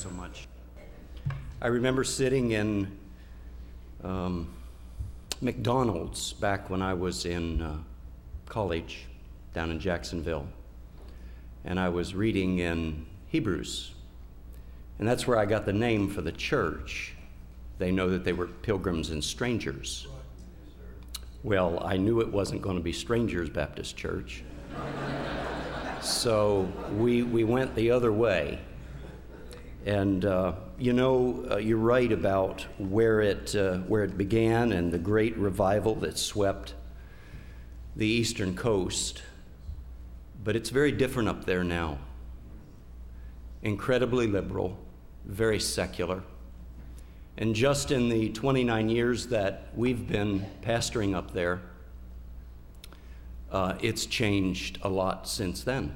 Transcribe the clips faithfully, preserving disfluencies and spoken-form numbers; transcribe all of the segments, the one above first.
So much. I remember sitting in um, McDonald's back when I was in uh, college down in Jacksonville, and I was reading in Hebrews, and that's where I got the name for the church. They know that they were pilgrims and strangers. Well, I knew it wasn't going to be Strangers Baptist Church, so we we went the other way. And uh, you know, uh, you're right about where it uh, where it began and the great revival that swept the eastern coast. But it's very different up there now. Incredibly liberal, very secular. And just in the twenty-nine years that we've been pastoring up there, uh, it's changed a lot since then.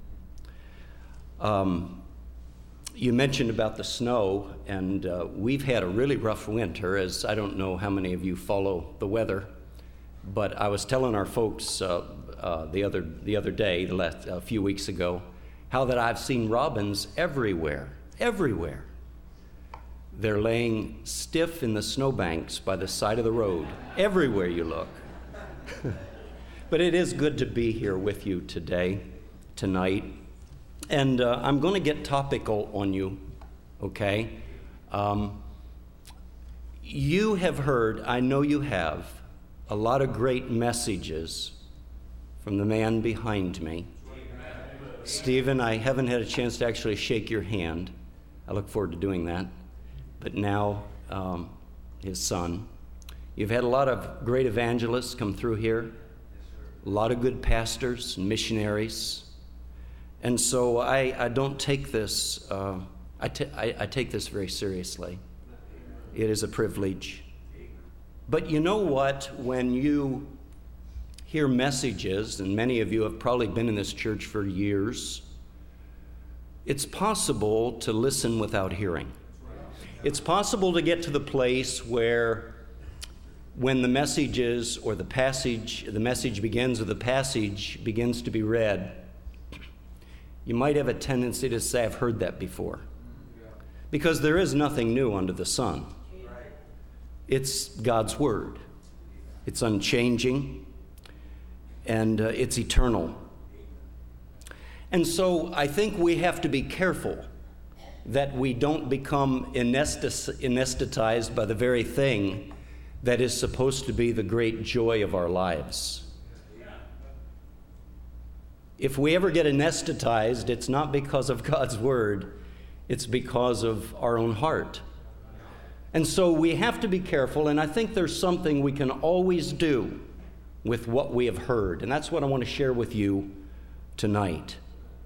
Um, You mentioned about the snow, and uh, we've had a really rough winter, as I don't know how many of you follow the weather, but I was telling our folks uh, uh, the other the other day, the last, a few weeks ago, how that I've seen robins everywhere, everywhere. They're laying stiff in the snowbanks by the side of the road, everywhere you look. But it is good to be here with you today, tonight. And uh, I'm going to get topical on you, okay? Um, you have heard, I know you have, a lot of great messages from the man behind me. Stephen, I haven't had a chance to actually shake your hand. I look forward to doing that. But now, um, his son. You've had a lot of great evangelists come through here, a lot of good pastors and missionaries. And so I, I don't take this, uh, I, t- I, I take this very seriously. It is a privilege. But you know what? When you hear messages, and many of you have probably been in this church for years, it's possible to listen without hearing. It's possible to get to the place where when the message is, or the passage, the message begins, or the passage begins to be read, you might have a tendency to say, I've heard that before. Because there is nothing new under the sun. It's God's Word. It's unchanging, and uh, it's eternal. And so I think we have to be careful that we don't become anesthetized by the very thing that is supposed to be the great joy of our lives. If we ever get anesthetized, it's not because of God's Word, it's because of our own heart. And so we have to be careful, and I think there's something we can always do with what we have heard, and that's what I want to share with you tonight.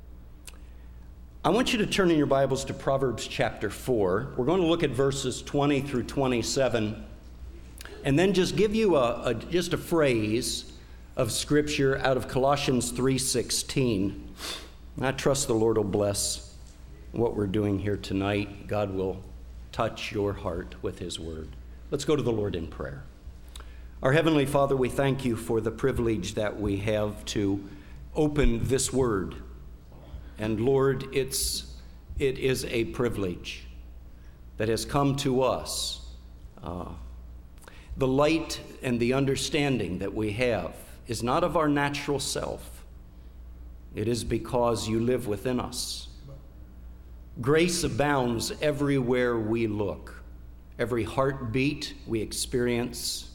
I want you to turn in your Bibles to Proverbs chapter four. We're going to look at verses twenty through twenty-seven, and then just give you a, a just a phrase of Scripture out of Colossians three sixteen. I trust the Lord will bless what we're doing here tonight. God will touch your heart with His Word. Let's go to the Lord in prayer. Our Heavenly Father, we thank you for the privilege that we have to open this Word. And Lord, it's it is a privilege that has come to us. Uh, the light and the understanding that we have is not of our natural self. It is because you live within us. Grace abounds everywhere we look. Every heartbeat we experience,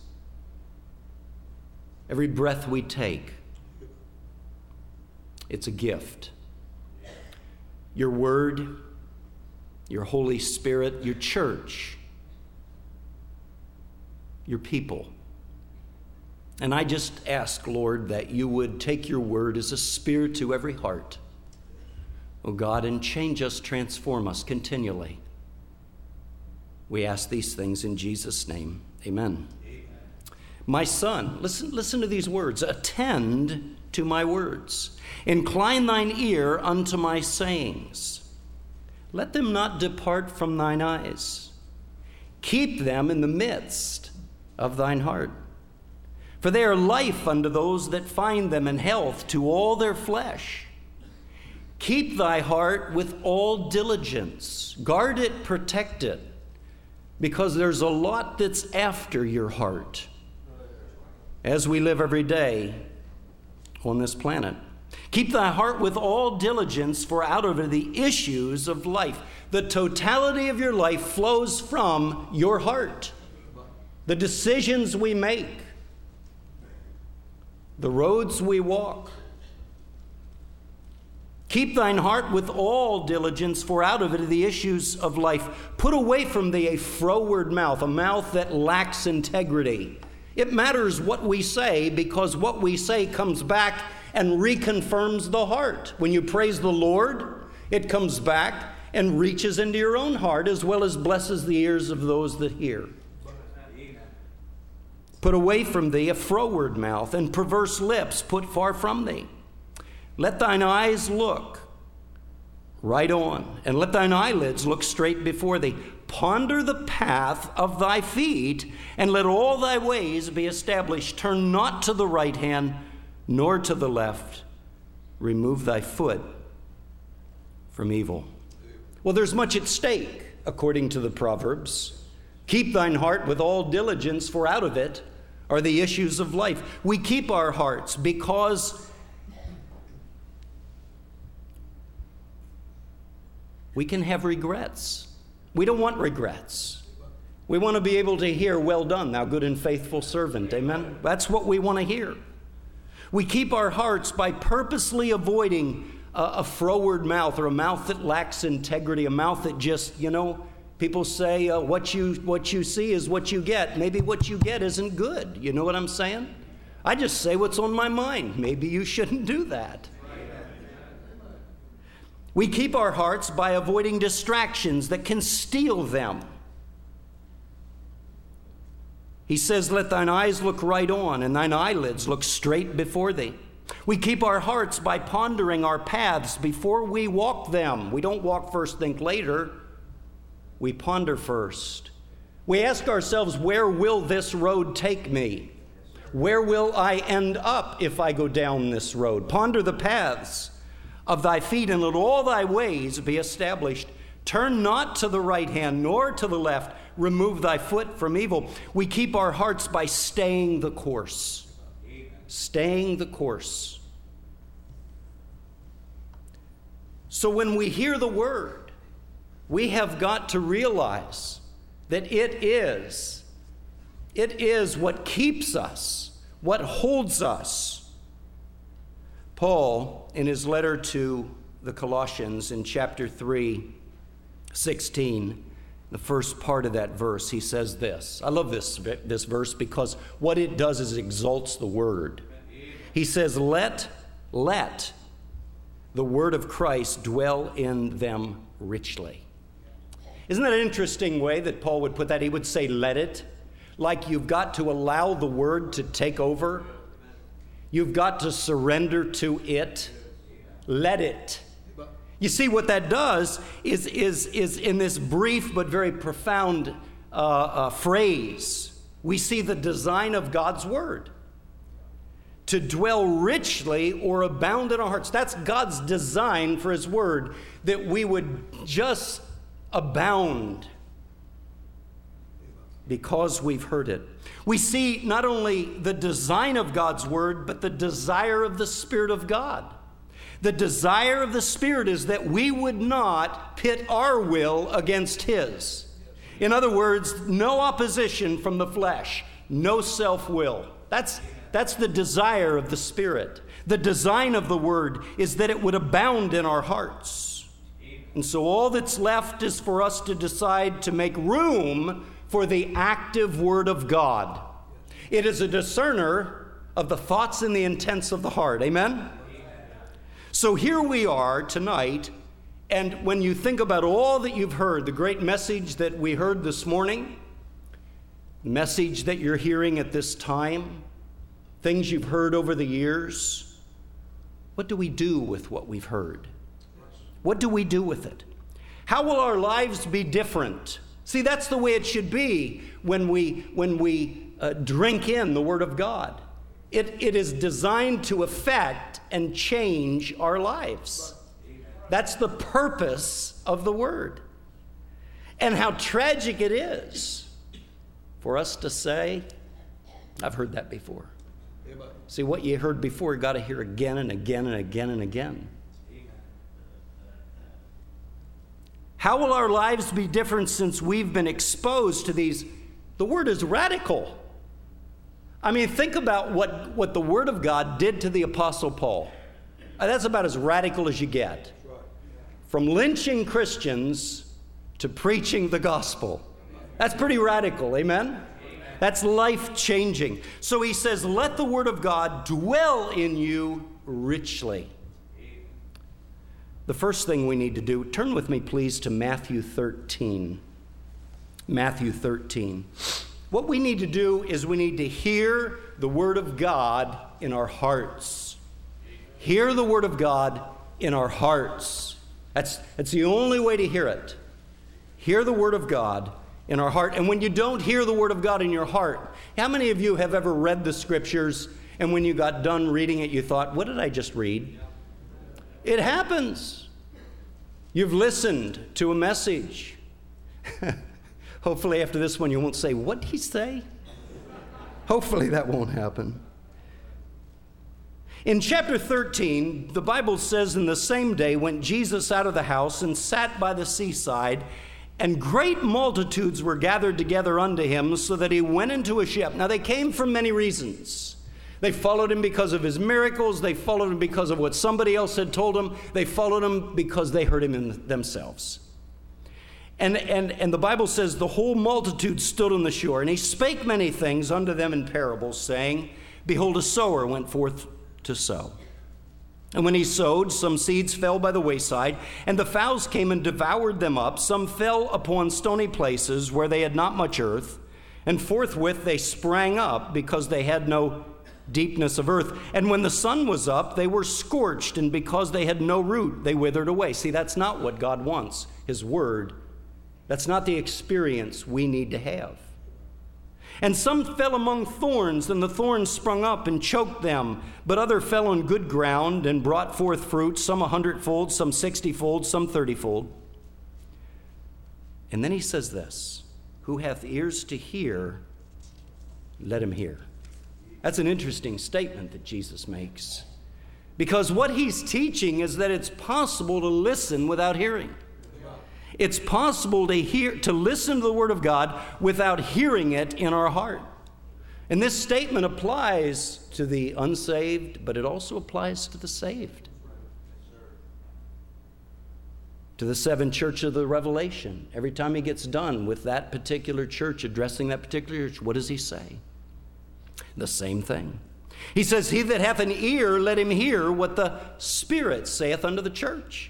every breath we take, it's a gift. Your Word, your Holy Spirit, your church, your people. And I just ask, Lord, that you would take your Word as a spear to every heart, oh God, and change us, transform us continually. We ask these things in Jesus' name. Amen. Amen. My son, listen, listen to these words. Attend to my words. Incline thine ear unto my sayings. Let them not depart from thine eyes. Keep them in the midst of thine heart. For they are life unto those that find them, and health to all their flesh. Keep thy heart with all diligence. Guard it, protect it, because there's a lot that's after your heart as we live every day on this planet. Keep thy heart with all diligence, for out of it the issues of life. The totality of your life flows from your heart. The decisions we make, the roads we walk. Keep thine heart with all diligence, for out of it are the issues of life. Put away from thee a froward mouth, a mouth that lacks integrity. It matters what we say, because what we say comes back and reconfirms the heart. When you praise the Lord, it comes back and reaches into your own heart, as well as blesses the ears of those that hear. Put away from thee a froward mouth, and perverse lips put far from thee. Let thine eyes look right on, and let thine eyelids look straight before thee. Ponder the path of thy feet, and let all thy ways be established. Turn not to the right hand, nor to the left. Remove thy foot from evil. Well, there's much at stake, according to the Proverbs. Keep thine heart with all diligence, for out of it are the issues of life. We keep our hearts because we can have regrets. We don't want regrets. We want to be able to hear, well done, thou good and faithful servant. Amen? That's what we want to hear. We keep our hearts by purposely avoiding a, a froward mouth, or a mouth that lacks integrity, a mouth that just, you know, people say uh, what you what you see is what you get. Maybe what you get isn't good. You know what I'm saying? I just say what's on my mind. Maybe you shouldn't do that. We keep our hearts by avoiding distractions that can steal them. He says, let thine eyes look right on, and thine eyelids look straight before thee. We keep our hearts by pondering our paths before we walk them. We don't walk first, think later. We ponder first. We ask ourselves, where will this road take me? Where will I end up if I go down this road? Ponder the paths of thy feet, and let all thy ways be established. Turn not to the right hand, nor to the left. Remove thy foot from evil. We keep our hearts by staying the course. Amen. Staying the course. So when we hear the word, we have got to realize that it is, it is what keeps us, what holds us. Paul, in his letter to the Colossians in chapter three, sixteen, the first part of that verse, he says this. I love this, this verse because what it does is it exalts the word. He says, let, let the word of Christ dwell in them richly. Isn't that an interesting way that Paul would put that? He would say, let it, like you've got to allow the word to take over. You've got to surrender to it. Let it. You see, what that does is, is, is in this brief but very profound uh, uh, phrase, we see the design of God's word. To dwell richly or abound in our hearts. That's God's design for his word, that we would just abound because we've heard it. We see not only the design of God's word, but the desire of the Spirit of God. The desire of the Spirit is that we would not pit our will against his. In other words, no opposition from the flesh, no self-will. That's, that's the desire of the Spirit. The design of the word is that it would abound in our hearts. And so all that's left is for us to decide to make room for the active word of God. It is a discerner of the thoughts and the intents of the heart. Amen? So here we are tonight, and when you think about all that you've heard, the great message that we heard this morning, the message that you're hearing at this time, things you've heard over the years, what do we do with what we've heard? What do we do with it? How will our lives be different? See, that's the way it should be when we, when we uh, drink in the Word of God. It, it is designed to affect and change our lives. That's the purpose of the Word. And how tragic it is for us to say, I've heard that before. Amen. See, what you heard before, you got to hear again and again and again and again. Amen. How will our lives be different since we've been exposed to these? The Word is radical. I mean, think about what, what the Word of God did to the Apostle Paul. That's about as radical as you get. From lynching Christians to preaching the gospel. That's pretty radical, amen? That's life-changing. So he says, let the Word of God dwell in you richly. The first thing we need to do, turn with me please to Matthew thirteen. Matthew thirteen. What we need to do is we need to hear the Word of God in our hearts. Hear the Word of God in our hearts. That's, that's the only way to hear it. Hear the Word of God in our heart. And when you don't hear the Word of God in your heart, how many of you have ever read the Scriptures and when you got done reading it, you thought, what did I just read? It happens. You've listened to a message. Hopefully after this one you won't say, what did he say? Hopefully that won't happen. In chapter thirteen, the Bible says, in the same day went Jesus out of the house and sat by the seaside, and great multitudes were gathered together unto him, so that he went into a ship. Now they came for many reasons. They followed him because of his miracles. They followed him because of what somebody else had told them. They followed him because they heard him in themselves. And, and, and the Bible says the whole multitude stood on the shore, and he spake many things unto them in parables, saying, behold, a sower went forth to sow. And when he sowed, some seeds fell by the wayside, and the fowls came and devoured them up. Some fell upon stony places where they had not much earth, and forthwith they sprang up, because they had no deepness of earth. And when the sun was up, they were scorched, and because they had no root, they withered away. See, that's not what God wants, his word. That's not the experience we need to have. And some fell among thorns, and the thorns sprung up and choked them. But other fell on good ground and brought forth fruit, some a hundredfold, some sixtyfold, some thirtyfold. And then he says this, who hath ears to hear, let him hear. That's an interesting statement that Jesus makes. Because what he's teaching is that it's possible to listen without hearing. It's possible to hear, to listen to the Word of God without hearing it in our heart. And this statement applies to the unsaved, but it also applies to the saved. To the seven churches of the Revelation. Every time he gets done with that particular church, addressing that particular church, what does he say? The same thing. He says, he that hath an ear, let him hear what the Spirit saith unto the church.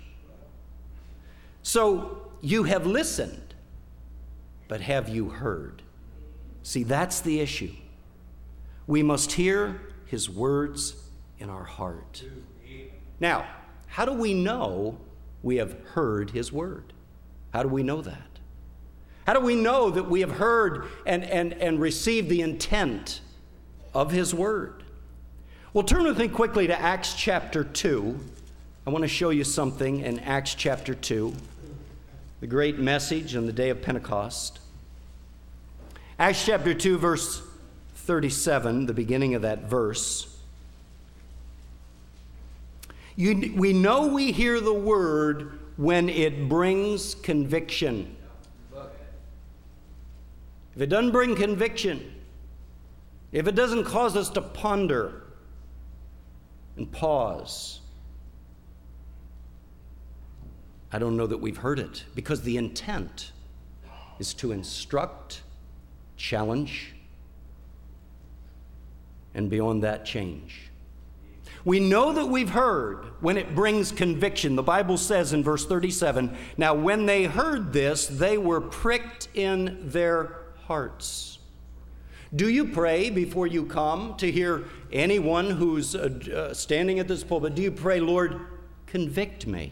So, you have listened, but have you heard? See, that's the issue. We must hear his words in our heart. Now, how do we know we have heard his word? How do we know that? How do we know that we have heard and, and, and received the intent of his word? Well, turn with me quickly to Acts chapter two. I want to show you something in Acts chapter two. The great message on the day of Pentecost. Acts chapter two, verse thirty-seven, the beginning of that verse. You, we know we hear the word when it brings conviction. If it doesn't bring conviction, if it doesn't cause us to ponder and pause, I don't know that we've heard it, because the intent is to instruct, challenge, and beyond that, change. We know that we've heard when it brings conviction. The Bible says in verse thirty-seven, now when they heard this, they were pricked in their hearts. Do you pray before you come to hear anyone who's uh, uh, standing at this pulpit? Do you pray, Lord, convict me?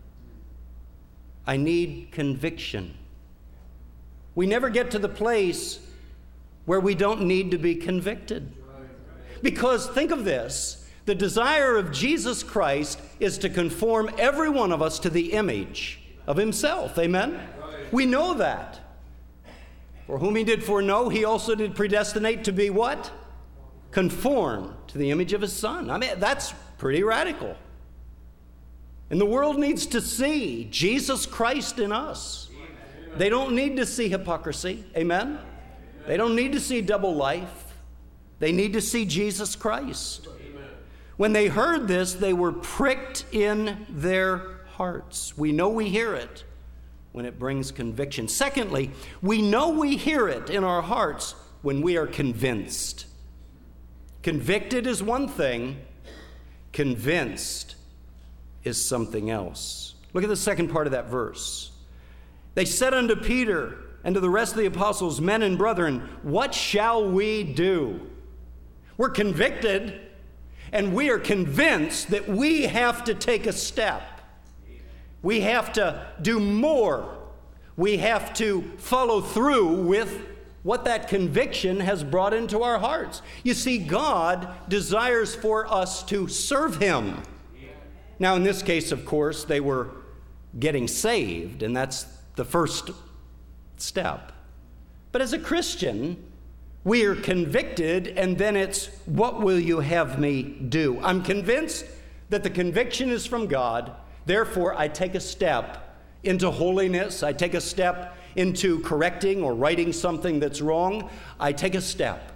I need conviction. We never get to the place where we don't need to be convicted. Because think of this. The desire of Jesus Christ is to conform every one of us to the image of himself. Amen? We know that. For whom he did foreknow, he also did predestinate to be what? Conformed to the image of his Son. I mean, that's pretty radical. And the world needs to see Jesus Christ in us. They don't need to see hypocrisy. Amen? They don't need to see double life. They need to see Jesus Christ. When they heard this, they were pricked in their hearts. We know we hear it when it brings conviction. Secondly, we know we hear it in our hearts when we are convinced. Convicted is one thing. Convinced is something else. Look at the second part of that verse. They said unto Peter and to the rest of the apostles, men and brethren, what shall we do? We're convicted, and we are convinced that we have to take a step. We have to do more. We have to follow through with what that conviction has brought into our hearts. You see, God desires for us to serve him. Now, in this case, of course, they were getting saved, and that's the first step. But as a Christian, we are convicted, and then it's, what will you have me do? I'm convinced that the conviction is from God. Therefore, I take a step into holiness. I take a step into correcting or righting something that's wrong. I take a step.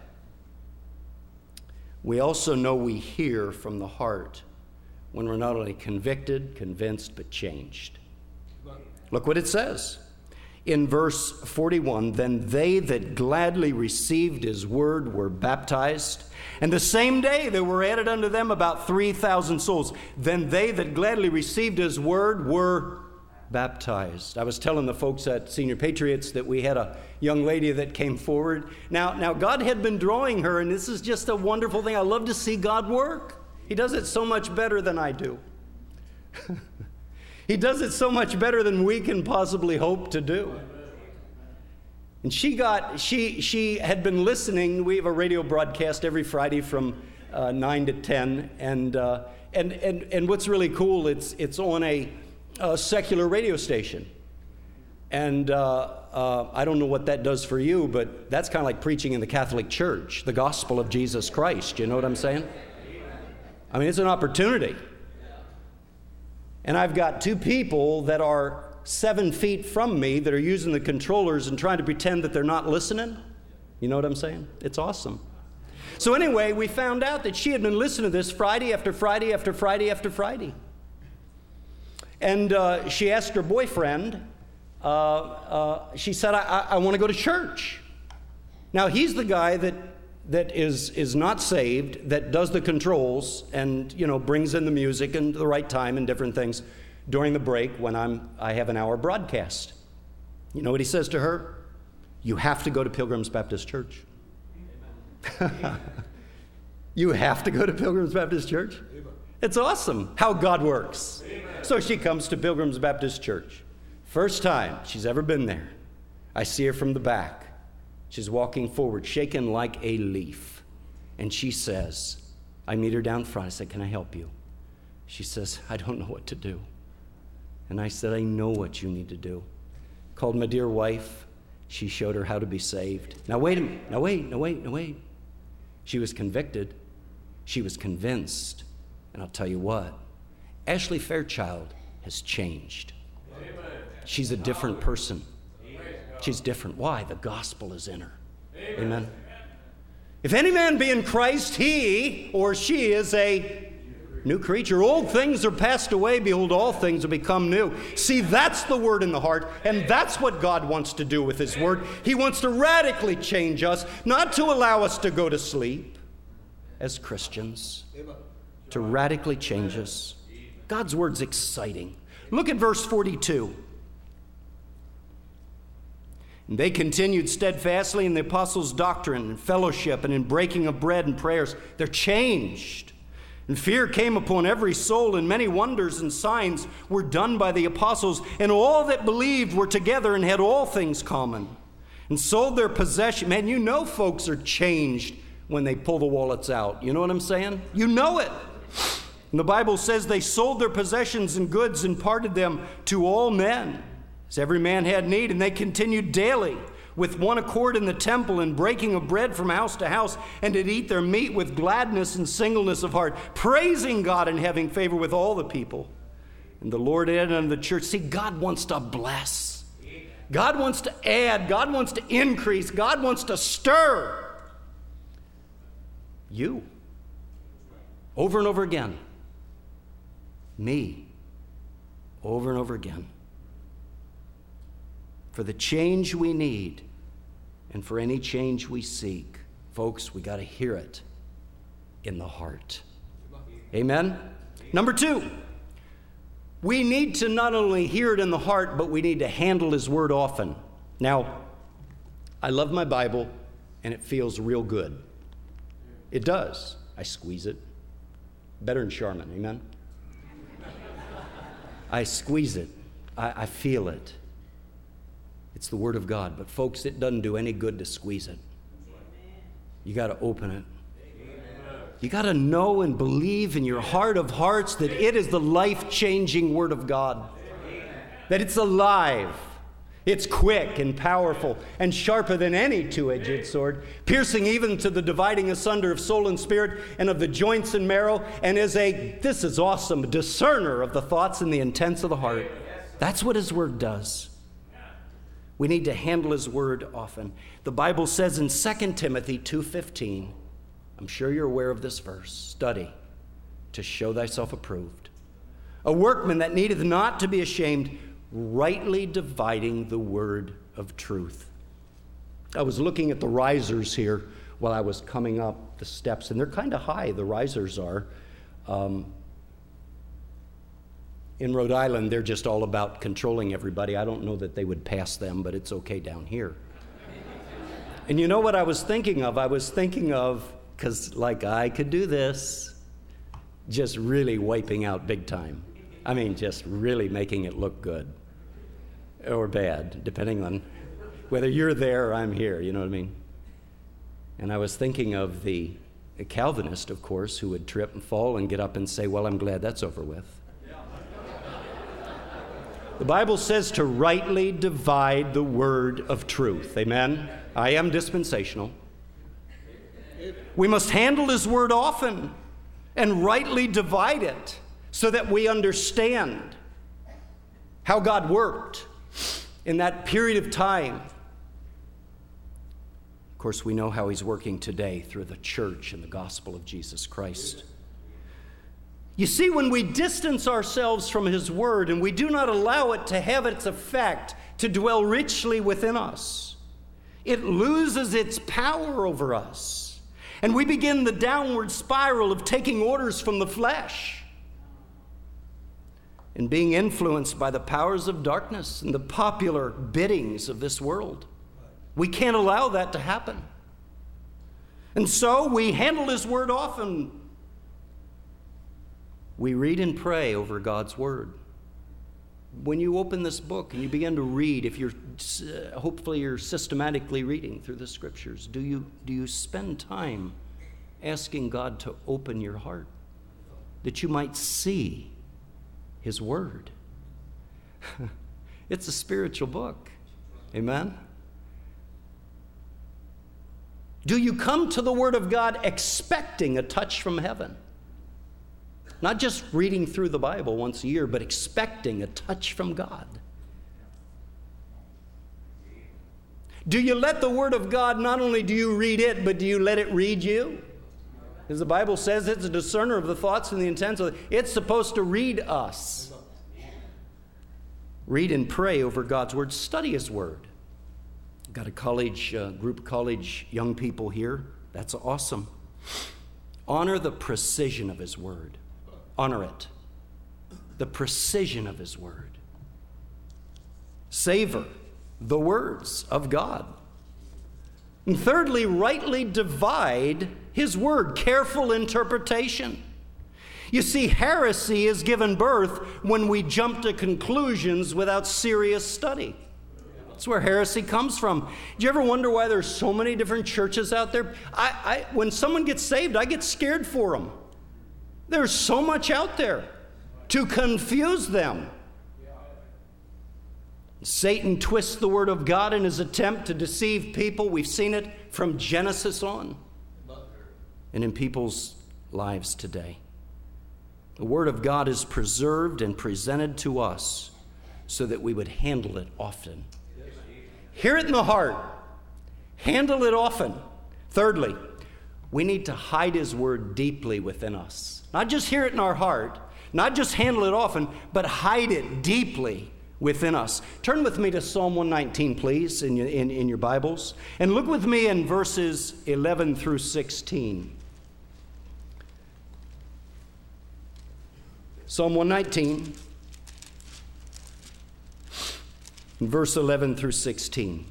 We also know we hear from the heart when we're not only convicted, convinced, but changed. Look what it says. In verse forty-one, then they that gladly received his word were baptized, and the same day there were added unto them about three thousand souls. Then they that gladly received his word were baptized. I was telling the folks at Senior Patriots that we had a young lady that came forward. Now, now God had been drawing her, and this is just a wonderful thing. I love to see God work. He does it so much better than I do. He does it so much better than we can possibly hope to do. And she got, she she had been listening. We have a radio broadcast every Friday from uh, nine to ten. And, uh, and, and, and what's really cool, it's, it's on a, a secular radio station. And uh, uh, I don't know what that does for you, but that's kind of like preaching in the Catholic Church, the gospel of Jesus Christ. You know what I'm saying? I mean, it's an opportunity. And I've got two people that are seven feet from me that are using the controllers and trying to pretend that they're not listening. You know what I'm saying? It's awesome. So anyway, we found out that she had been listening to this Friday after Friday after Friday after Friday. And uh, she asked her boyfriend, uh, uh, she said, I, I, I want to go to church. Now, he's the guy that that is is not saved, that does the controls and, you know, brings in the music and the right time and different things during the break when I'm I have an hour broadcast. You know what he says to her? You have to go to Pilgrim's Baptist Church. You have to go to Pilgrim's Baptist Church? It's awesome how God works. So she comes to Pilgrim's Baptist Church. First time she's ever been there. I see her from the back. She's walking forward, shaken like a leaf. And she says, I meet her down front. I said, can I help you? She says, I don't know what to do. And I said, I know what you need to do. Called my dear wife. She showed her how to be saved. Now wait a minute. Now wait, now wait, now wait. She was convicted. She was convinced. And I'll tell you what, Ashley Fairchild has changed. She's a different person. She's different. Why? The gospel is in her. Amen. Amen. If any man be in Christ, he or she is a new creature. Old things are passed away. Behold, all things have become new. See, that's the word in the heart, and that's what God wants to do with his word. He wants to radically change us, not to allow us to go to sleep as Christians, to radically change us. God's word's exciting. Look at verse forty-two. And they continued steadfastly in the apostles' doctrine and fellowship and in breaking of bread and prayers. They're changed. And fear came upon every soul, and many wonders and signs were done by the apostles. And all that believed were together and had all things common, and sold their possession. Man, you know folks are changed when they pull the wallets out. You know what I'm saying? You know it. And the Bible says they sold their possessions and goods and parted them to all men, as every man had need, and they continued daily with one accord in the temple and breaking of bread from house to house, and did eat their meat with gladness and singleness of heart, praising God and having favor with all the people. And the Lord added unto the church. See, God wants to bless. God wants to add. God wants to increase. God wants to stir you over and over again. Me over and over again. For the change we need and for any change we seek, folks, we got to hear it in the heart. Amen? Number two, we need to not only hear it in the heart, but we need to handle his word often. Now, I love my Bible, and it feels real good. It does. I squeeze it. Better than Charmin, amen? I squeeze it. I, I feel it. It's the Word of God. But folks, it doesn't do any good to squeeze it. You got to open it. You got to know and believe in your heart of hearts that it is the life-changing Word of God. That it's alive. It's quick and powerful and sharper than any two-edged sword, piercing even to the dividing asunder of soul and spirit and of the joints and marrow, and is a, this is awesome, discerner of the thoughts and the intents of the heart. That's what his word does. We need to handle his word often. The Bible says in Second Timothy two fifteen, I'm sure you're aware of this verse, study to show thyself approved, a workman that needeth not to be ashamed, rightly dividing the word of truth. I was looking at the risers here while I was coming up the steps, and they're kind of high, the risers are. Um, in Rhode Island, they're just all about controlling everybody. I don't know that they would pass them, but it's okay down here. And you know what I was thinking of? I was thinking of, because like I could do this, just really wiping out big time. I mean, just really making it look good or bad, depending on whether you're there or I'm here, you know what I mean? And I was thinking of the Calvinist, of course, who would trip and fall and get up and say, well, I'm glad that's over with. The Bible says to rightly divide the word of truth. Amen? I am dispensational. We must handle his word often and rightly divide it so that we understand how God worked in that period of time. Of course, we know how he's working today through the church and the gospel of Jesus Christ. You see, when we distance ourselves from his word and we do not allow it to have its effect, to dwell richly within us, it loses its power over us. And we begin the downward spiral of taking orders from the flesh and being influenced by the powers of darkness and the popular biddings of this world. We can't allow that to happen. And so we handle his word often. We read and pray over God's word. When you open this book and you begin to read, if you're uh, hopefully you're systematically reading through the scriptures, do you do you spend time asking God to open your heart that you might see his word? It's a spiritual book. Amen? Do you come to the word of God expecting a touch from heaven? Not just reading through the Bible once a year, but expecting a touch from God. Do you let the Word of God, not only do you read it, but do you let it read you? As the Bible says, it's a discerner of the thoughts and the intents of it. It's supposed to read us. Read and pray over God's Word. Study his Word. I've got a college, uh, group of college young people here. That's awesome. Honor the precision of his Word. Honor it. The precision of his word. Savor the words of God. And thirdly, rightly divide his word. Careful interpretation. You see, heresy is given birth when we jump to conclusions without serious study. That's where heresy comes from. Do you ever wonder why there's so many different churches out there? I, I, when someone gets saved, I get scared for them. There's so much out there to confuse them. Satan twists the Word of God in his attempt to deceive people. We've seen it from Genesis on and in people's lives today. The Word of God is preserved and presented to us so that we would handle it often. Hear it in the heart. Handle it often. Thirdly, we need to hide His Word deeply within us. Not just hear it in our heart, not just handle it often, but hide it deeply within us. Turn with me to Psalm one nineteen, please, in your, in, in your Bibles. And look with me in verses eleven through sixteen. Psalm one nineteen, verse eleven through sixteen.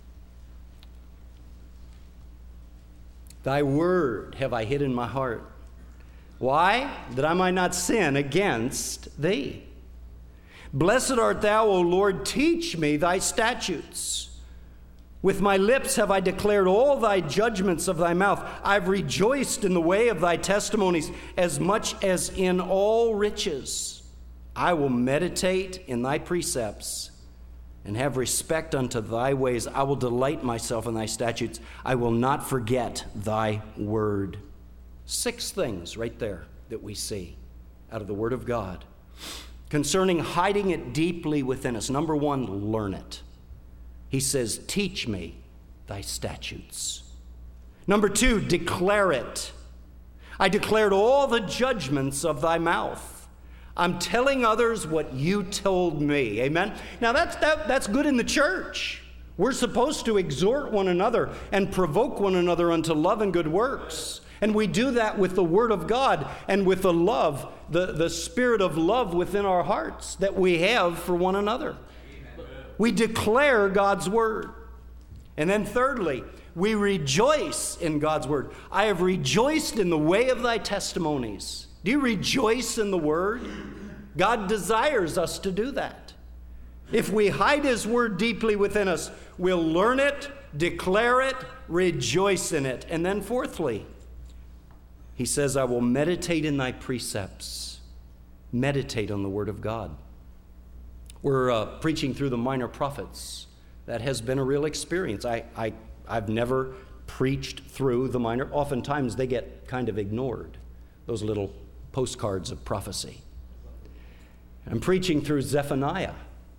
Thy word have I hid in my heart. Why? That I might not sin against thee. Blessed art thou, O Lord, teach me thy statutes. With my lips have I declared all thy judgments of thy mouth. I've rejoiced in the way of thy testimonies as much as in all riches. I will meditate in thy precepts and have respect unto thy ways. I will delight myself in thy statutes. I will not forget thy word. Six things right there that we see out of the Word of God concerning hiding it deeply within us. Number one, learn it. He says, teach me thy statutes. Number two, declare it. I declared all the judgments of thy mouth. I'm telling others what you told me. Amen? Now that's, that, that's good in the church. We're supposed to exhort one another and provoke one another unto love and good works. And we do that with the Word of God and with the love, the, the spirit of love within our hearts that we have for one another. Amen. We declare God's Word. And then thirdly, we rejoice in God's Word. I have rejoiced in the way of thy testimonies. Do you rejoice in the Word? God desires us to do that. If we hide His Word deeply within us, we'll learn it, declare it, rejoice in it. And then fourthly, He says, I will meditate in thy precepts. Meditate on the Word of God. We're uh, preaching through the minor prophets. That has been a real experience. I, I, I've never preached through the minor. Oftentimes they get kind of ignored, those little postcards of prophecy. I'm preaching through Zephaniah.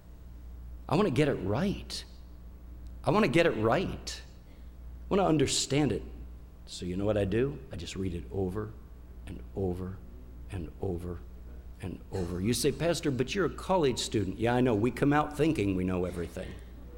I want to get it right. I want to get it right. I want to understand it. So you know what I do? I just read it over and over and over and over. You say, Pastor, but you're a college student. Yeah, I know. We come out thinking we know everything.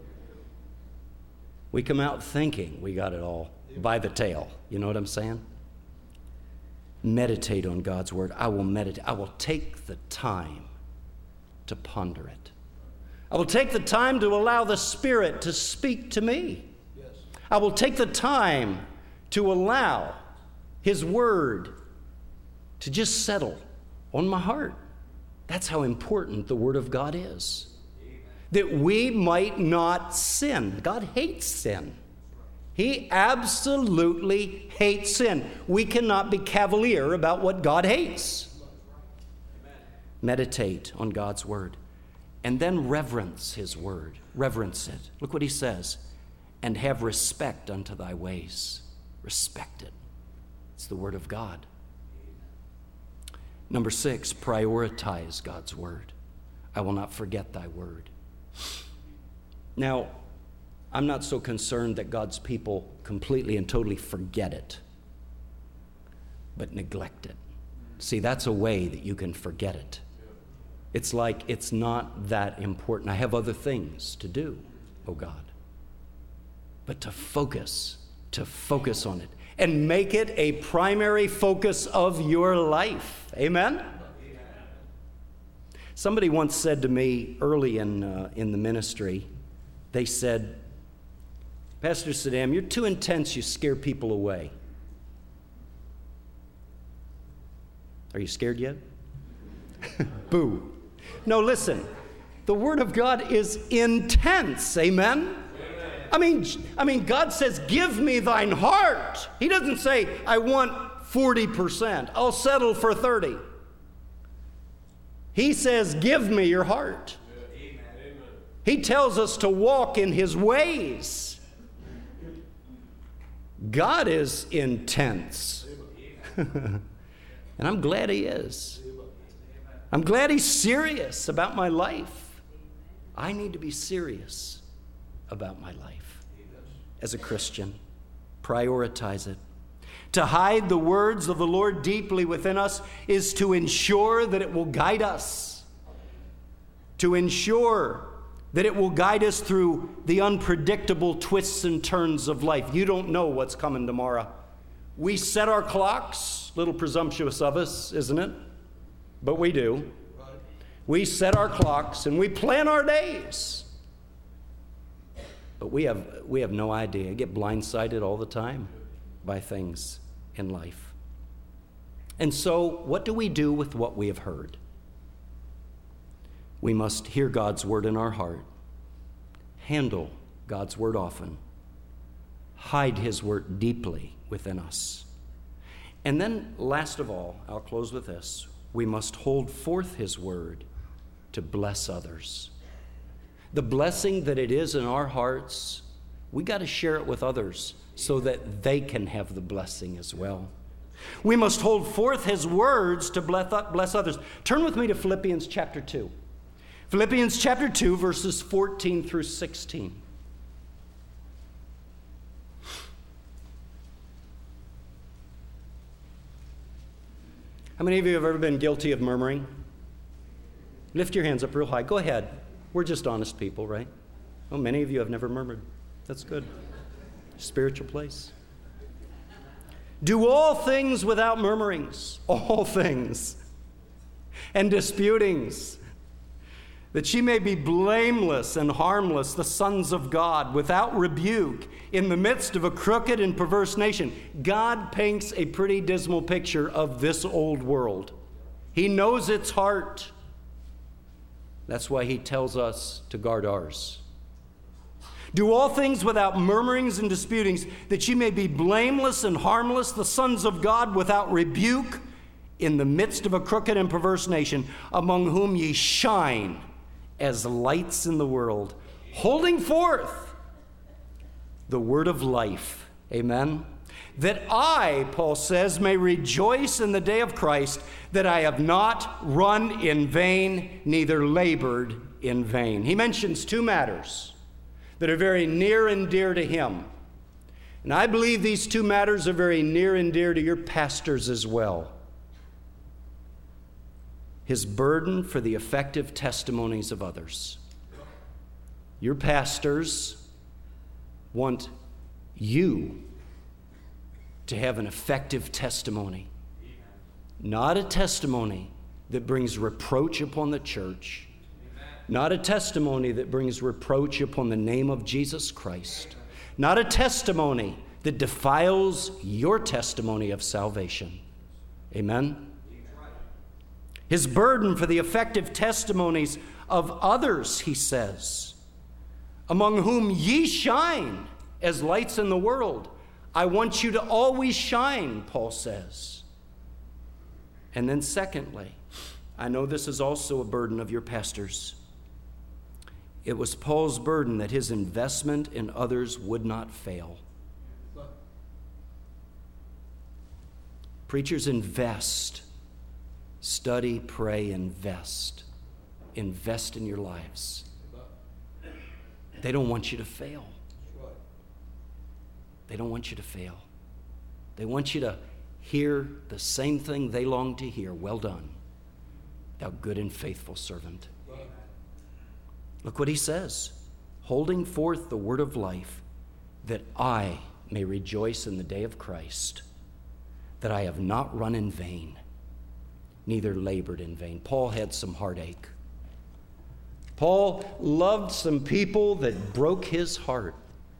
We come out thinking we got it all by the tail. You know what I'm saying? Meditate on God's Word. I will meditate. I will take the time to ponder it. I will take the time to allow the Spirit to speak to me. Yes. I will take the time to allow His Word to just settle on my heart. That's how important the Word of God is. Amen. That we might not sin. God hates sin. He absolutely hates sin. We cannot be cavalier about what God hates. Amen. Meditate on God's Word. And then reverence His Word. Reverence it. Look what He says. And have respect unto thy ways. Respect it. It's the Word of God. Number six, prioritize God's Word. I will not forget thy word. Now, I'm not so concerned that God's people completely and totally forget it, but neglect it. See, that's a way that you can forget it. It's like it's not that important. I have other things to do, oh God. But to focus, to focus on it and make it a primary focus of your life. Amen? Somebody once said to me early in, uh, in the ministry, they said, Pastor Saddam, you're too intense, you scare people away. Are you scared yet? Boo. No, listen. The Word of God is intense. Amen? Amen? I mean, I mean, God says, give me thine heart. He doesn't say, I want forty percent. I'll settle for thirty. He says, give me your heart. He tells us to walk in his ways. God is intense. And I'm glad he is. I'm glad he's serious about my life. I need to be serious about my life as a Christian. Prioritize it. To hide the words of the Lord deeply within us is to ensure that it will guide us. To ensure that it will guide us through the unpredictable twists and turns of life. You don't know what's coming tomorrow. We set our clocks, a little presumptuous of us, isn't it? But we do. We set our clocks and we plan our days. But we have, we have no idea. I get blindsided all the time by things in life. And so, what do we do with what we have heard? We must hear God's word in our heart, handle God's word often, hide his word deeply within us. And then, last of all, I'll close with this. We must hold forth his word to bless others. The blessing that it is in our hearts, we got to share it with others so that they can have the blessing as well. We must hold forth his words to bless others. Turn with me to Philippians chapter two. Philippians chapter two, verses fourteen through sixteen. How many of you have ever been guilty of murmuring? Lift your hands up real high. Go ahead. We're just honest people, right? Oh, many of you have never murmured. That's good. Spiritual place. Do all things without murmurings, all things, and disputings, that ye may be blameless and harmless, the sons of God, without rebuke, in the midst of a crooked and perverse nation. God paints a pretty dismal picture of this old world. He knows its heart. That's why he tells us to guard ours. Do all things without murmurings and disputings, that ye may be blameless and harmless, the sons of God, without rebuke, in the midst of a crooked and perverse nation, among whom ye shine as lights in the world, holding forth the word of life. Amen. That I, Paul says, may rejoice in the day of Christ, that I have not run in vain, neither labored in vain. He mentions two matters that are very near and dear to him. And I believe these two matters are very near and dear to your pastors as well. His burden for the effective testimonies of others. Your pastors want you to have an effective testimony. Not a testimony that brings reproach upon the church. Not a testimony that brings reproach upon the name of Jesus Christ. Not a testimony that defiles your testimony of salvation. Amen? His burden for the effective testimonies of others, he says, among whom ye shine as lights in the world. I want you to always shine, Paul says. And then secondly, I know this is also a burden of your pastors. It was Paul's burden that his investment in others would not fail. Preachers, invest. Study, pray, invest. Invest in your lives. They don't want you to fail. They don't want you to fail. They want you to hear the same thing they long to hear. Well done, thou good and faithful servant. Look what he says. Holding forth the word of life, that I may rejoice in the day of Christ, that I have not run in vain, neither labored in vain. Paul had some heartache. Paul loved some people that broke his heart.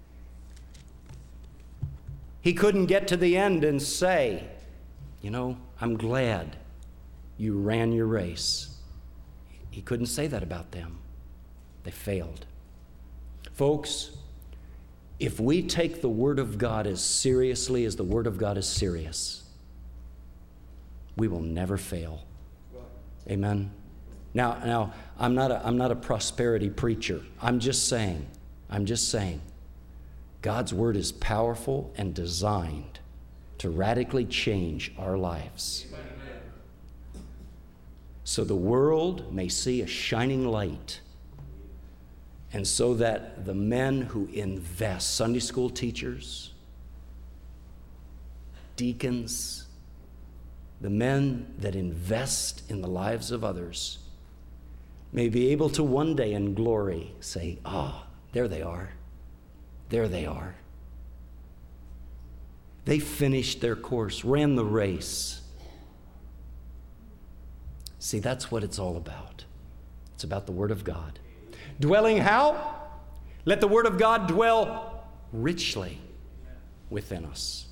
He couldn't get to the end and say, you know, I'm glad you ran your race. He couldn't say that about them. They failed. Folks, if we take the Word of God as seriously as the Word of God is serious, we will never fail. Amen. Now, now I'm not a, I'm not a prosperity preacher. I'm just saying, I'm just saying, God's word is powerful and designed to radically change our lives. So the world may see a shining light, and so that the men who invest, Sunday school teachers, deacons, the men that invest in the lives of others, may be able to one day in glory say, ah, there they are. There they are. They finished their course, ran the race. See, that's what it's all about. It's about the Word of God. Dwelling how? Let the Word of God dwell richly within us.